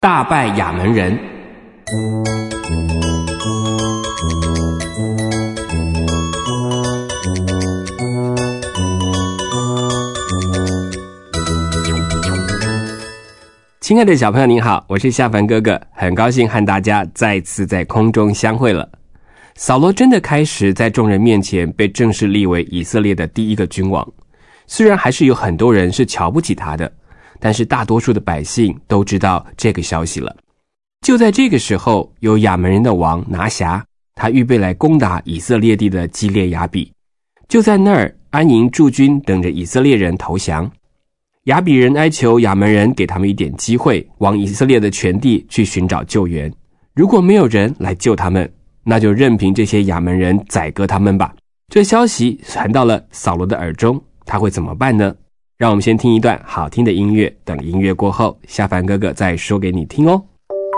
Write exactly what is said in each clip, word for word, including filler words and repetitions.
大败亚门人。亲爱的小朋友您好，我是夏凡哥哥，很高兴和大家再次在空中相会了。扫罗真的开始在众人面前被正式立为以色列的第一个君王，虽然还是有很多人是瞧不起他的，但是大多数的百姓都知道这个消息了。就在这个时候，有亚门人的王拿辖，他预备来攻打以色列地的基列雅比，就在那儿安营驻军，等着以色列人投降。亚比人哀求亚门人给他们一点机会，往以色列的全地去寻找救援。如果没有人来救他们，那就任凭这些亚门人宰割他们吧。这消息传到了扫罗的耳中，他会怎么办呢？让我们先听一段好听的音乐，等音乐过后，夏凡哥哥再说给你听哦。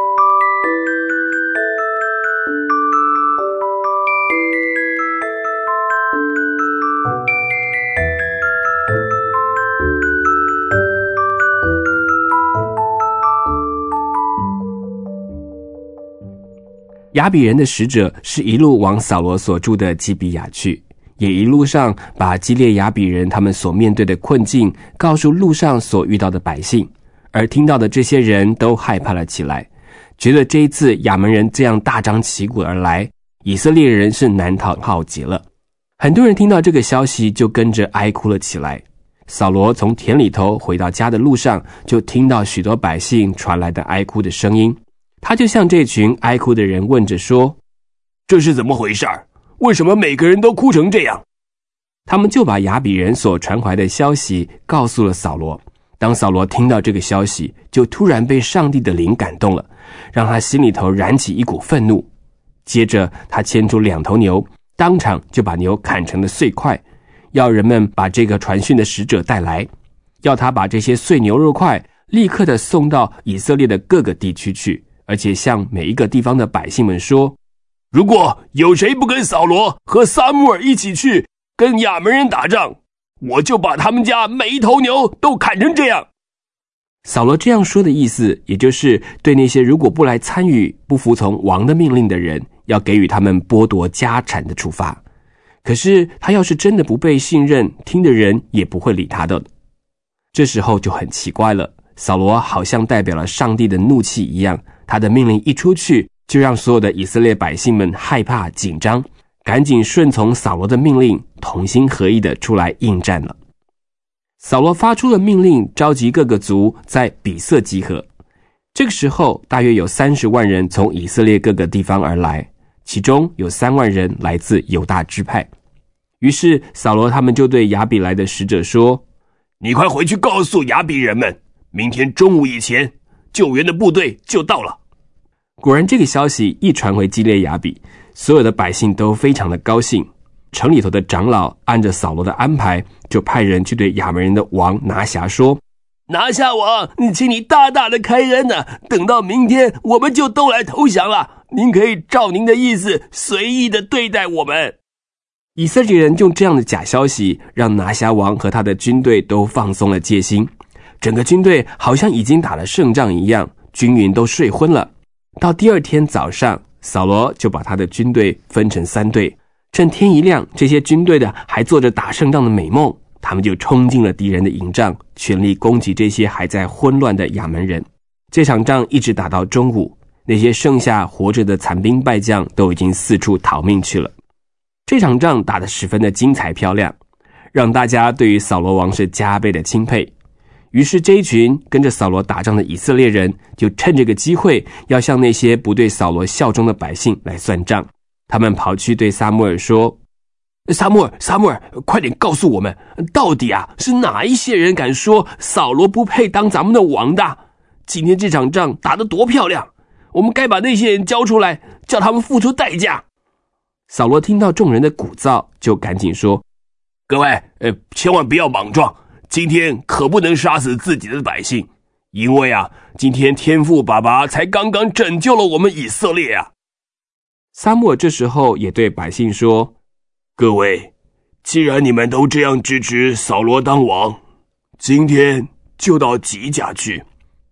亚比人的使者是一路往扫罗所住的基比亚去，也一路上把基列雅比人他们所面对的困境告诉路上所遇到的百姓，而听到的这些人都害怕了起来，觉得这一次亚门人这样大张旗鼓而来，以色列人是难逃浩劫了。很多人听到这个消息就跟着哀哭了起来。扫罗从田里头回到家的路上，就听到许多百姓传来的哀哭的声音，他就向这群哀哭的人问着说， 这是怎么回事？为什么每个人都哭成这样？ 他们就把亚比人所传回的消息告诉了扫罗。当扫罗听到这个消息，就突然被上帝的灵感动了，让他心里头燃起一股愤怒。接着他牵出两头牛，当场就把牛砍成了碎块，要人们把这个传讯的使者带来，要他把这些碎牛肉块立刻的送到以色列的各个地区去，而且向每一个地方的百姓们说， 如果有谁不跟扫罗和撒母耳一起去跟亚门人打仗，我就把他们家每一头牛都砍成这样。 扫罗这样说的意思，也就是对那些如果不来参与、不服从王的命令的人，要给予他们剥夺家产的处罚。可是他要是真的不被信任，听的人也不会理他的。这时候就很奇怪了，扫罗好像代表了上帝的怒气一样，他的命令一出去，就让所有的以色列百姓们害怕紧张，赶紧顺从扫罗的命令，同心合意的出来应战了。扫罗发出了命令，召集各个族在比色集合。这个时候大约有三十万人从以色列各个地方而来，其中有三万人来自犹大支派。于是扫罗他们就对亚比来的使者说， 你快回去告诉亚比人们，明天中午以前救援的部队就到了。 果然这个消息一传回基列雅比，所有的百姓都非常的高兴。城里头的长老按着扫罗的安排，就派人去对亚门人的王拿辖说， 拿辖王，请你大大的开恩啊，等到明天我们就都来投降了，您可以照您的意思随意的对待我们。 以色列人用这样的假消息，让拿辖王和他的军队都放松了戒心，整个军队好像已经打了胜仗一样，军营都睡昏了。到第二天早上，扫罗就把他的军队分成三队，趁天一亮，这些军队的还做着打胜仗的美梦，他们就冲进了敌人的营帐，全力攻击这些还在混乱的亚门人。这场仗一直打到中午，那些剩下活着的残兵败将都已经四处逃命去了。这场仗打得十分的精彩漂亮，让大家对于扫罗王是加倍的钦佩。于是这一群跟着扫罗打仗的以色列人，就趁这个机会要向那些不对扫罗效忠的百姓来算账。他们跑去对撒母耳说，撒母耳撒母耳快点告诉我们，到底啊是哪一些人敢说扫罗不配当咱们的王的？今天这场仗打得多漂亮，我们该把那些人交出来，叫他们付出代价。扫罗听到众人的鼓噪，就赶紧说， 各位呃，千万不要莽撞，今天可不能杀死自己的百姓，因为啊，今天天父爸爸才刚刚拯救了我们以色列啊。 撒母耳这时候也对百姓说， 各位，既然你们都这样支持扫罗当王，今天就到吉甲去，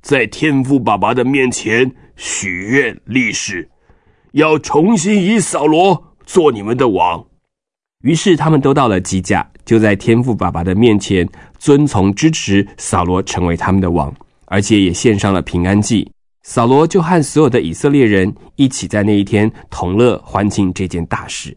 在天父爸爸的面前许愿立誓，要重新以扫罗做你们的王。 于是他们都到了基甲，就在天父爸爸的面前遵从支持扫罗成为他们的王，而且也献上了平安祭。扫罗就和所有的以色列人一起在那一天同乐欢庆这件大事。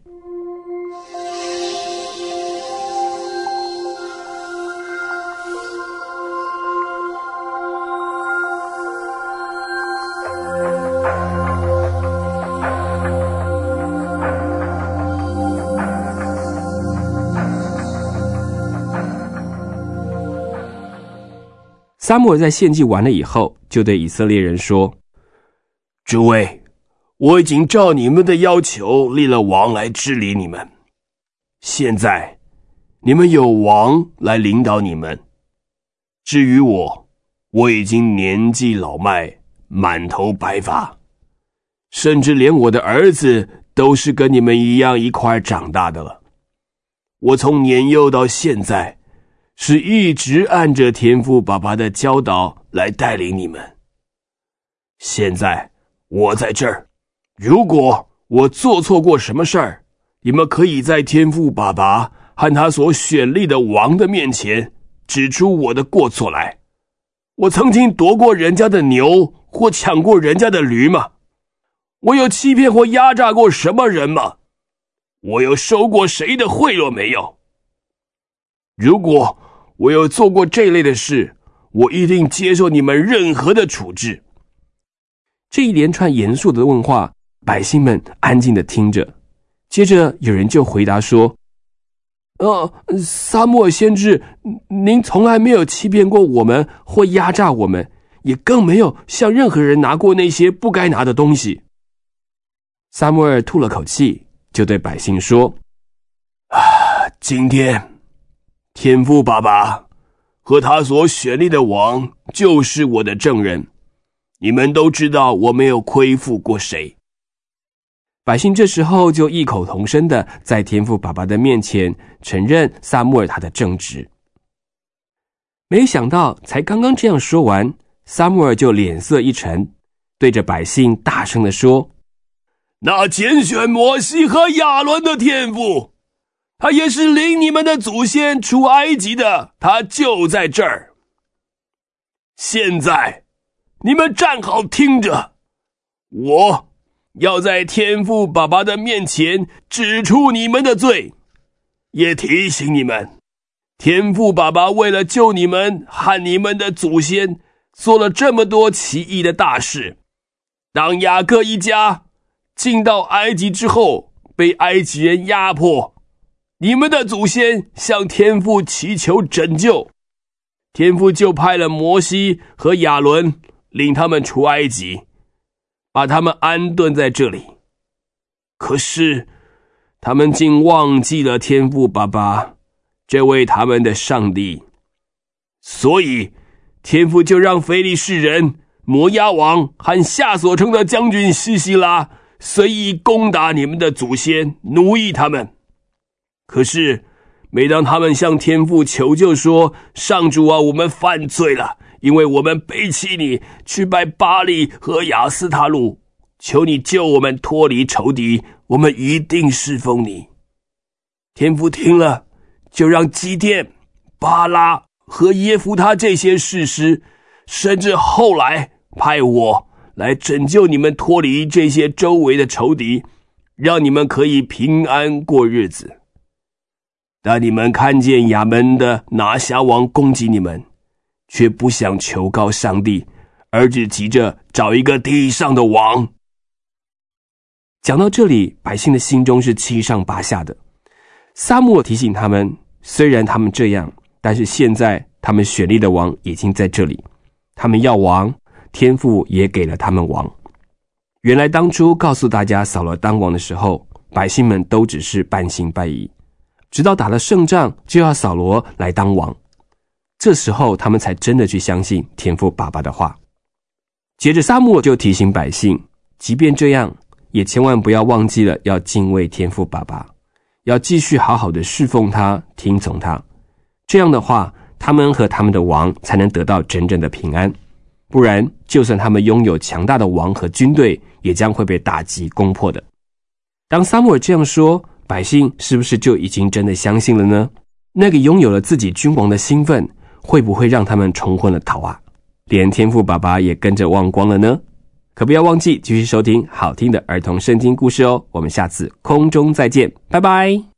撒母耳在献祭完了以后，就对以色列人说： 诸位，我已经照你们的要求立了王来治理你们。现在你们有王来领导你们。至于我，我已经年纪老迈，满头白发，甚至连我的儿子都是跟你们一样一块长大的了。我从年幼到现在是一直按着天父爸爸的教导来带领你们。现在我在这儿，如果我做错过什么事儿，你们可以在天父爸爸和他所选立的王的面前指出我的过错来。我曾经夺过人家的牛，或抢过人家的驴吗？我有欺骗或压榨过什么人吗？我有收过谁的贿赂没有？如果我有做过这类的事，我一定接受你们任何的处置。 这一连串严肃的问话，百姓们安静地听着。接着有人就回答说：呃，撒母耳先知，您从来没有欺骗过我们或压榨我们，也更没有向任何人拿过那些不该拿的东西。撒母耳吐了口气，就对百姓说： 啊，今天天父爸爸和他所选立的王就是我的证人，你们都知道我没有亏负过谁。 百姓这时候就异口同声的在天父爸爸的面前承认撒母耳他的正直。没想到才刚刚这样说完，撒母耳就脸色一沉，对着百姓大声的说： 那拣选摩西和亚伦的天父，他也是领你们的祖先出埃及的，他就在这儿。现在你们站好听着，我要在天父爸爸的面前指出你们的罪，也提醒你们，天父爸爸为了救你们和你们的祖先，做了这么多奇异的大事。当雅各一家进到埃及之后，被埃及人压迫，你们的祖先向天父祈求拯救，天父就派了摩西和亚伦领他们出埃及，把他们安顿在这里。可是他们竟忘记了天父爸爸，这位他们的上帝。所以天父就让非利士人、摩押王和夏所城的将军西西拉随意攻打你们的祖先，奴役他们。可是每当他们向天父求救说：上主啊，我们犯罪了，因为我们背弃你，去拜巴力和亚斯他路，求你救我们脱离仇敌，我们一定侍奉你。天父听了，就让基甸、巴拉和耶弗他这些士师，甚至后来派我来拯救你们脱离这些周围的仇敌，让你们可以平安过日子。但你们看见亚扪的拿辖王攻击你们，却不想求告上帝，而只急着找一个地上的王。 讲到这里，百姓的心中是七上八下的。撒母耳提醒他们，虽然他们这样，但是现在他们选立的王已经在这里，他们要王，天父也给了他们王。原来当初告诉大家扫罗当王的时候，百姓们都只是半信半疑，直到打了胜仗就要扫罗来当王，这时候他们才真的去相信天父爸爸的话。接着撒母耳就提醒百姓，即便这样，也千万不要忘记了要敬畏天父爸爸，要继续好好的侍奉他，听从他。这样的话，他们和他们的王才能得到真正的平安。 不然就算他们拥有强大的王和军队，也将会被打击攻破的。当撒母耳这样说，百姓是不是就已经真的相信了呢？那个拥有了自己君王的兴奋，会不会让他们冲昏了头啊？连天父爸爸也跟着忘光了呢？可不要忘记继续收听好听的儿童圣经故事哦。我们下次空中再见，拜拜。